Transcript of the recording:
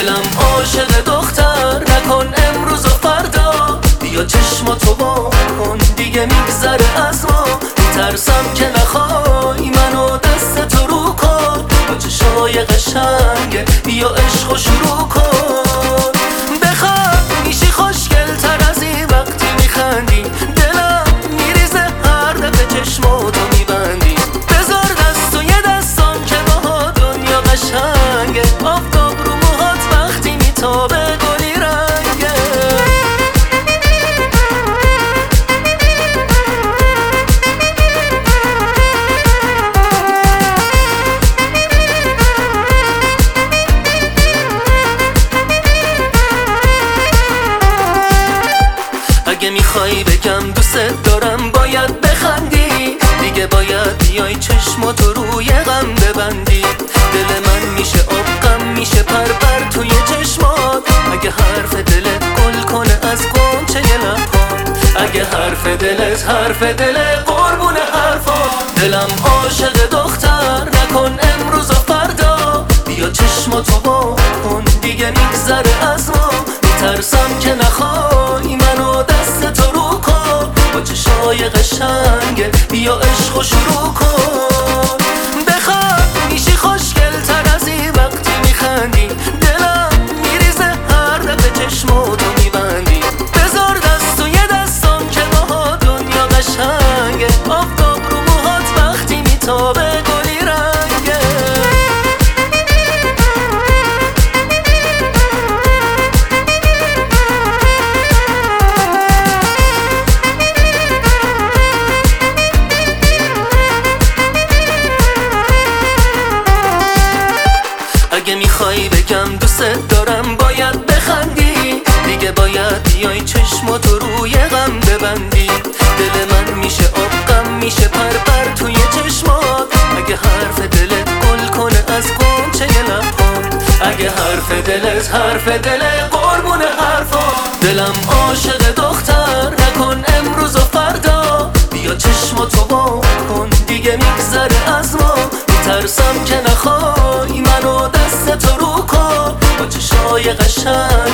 دلم عاشق دختر نکن امروز و فردا، بیا چشماتو وا کن دیگه میگذره از ما. میترسم که نخوای منو دست تو رو کن، با چشای قشنگه بیا عشقو شروع کن. بخواب میشی خوشگل تر از این وقتی میخندی، دلم میریزه هر دفعه چشماتو میبندی. بذار دست و یه دستان که با دنیا قشنگه، آفتاب رو موهات وقتی میتابه گلی رنگه. اگه میخوای بگم دوست دارم باید بخندی، دیگه باید بیای چشماتو روی غم ببندی. دل من میشه آب غم میشه پرپر توی چشمات، اگه حرف دلت گل کنه از غنچه لبات، اگه حرف دلت قربون حرفات. دلم عاشق دختر نکن امروز و فردا، بیا چشماتو وا کن دیگه میگذره از ما. میترسم که نخوای منو دست تو رو کن، با چشای قشنگه بیا عشقو شروع کن. بخواب میشی خوشگل تر از این وقتی میخندی، دلم میریزه هر دفعه چشماتو میبندی. بذار دست و یه دستان که با دنیا قشنگه، آفتاب رو موهات وقتی میتابه گلی رنگه. اگه میخوای بگم دوست دارم باید بخندی، دیگه باید بیای چشماتو روی غم ببندی. دل من میشه آب غم میشه پرپر توی چشمات، اگه حرف دلت گل کنه از غنچه لبات، اگه حرف دلت قربون حرفات. دلم عاشق دختر نکن امروز و فردا، بیا چشماتو وا کن دیگه میگذره از ما. میترسم که نخوای منو دست تو رو کن، با چشای قشنگ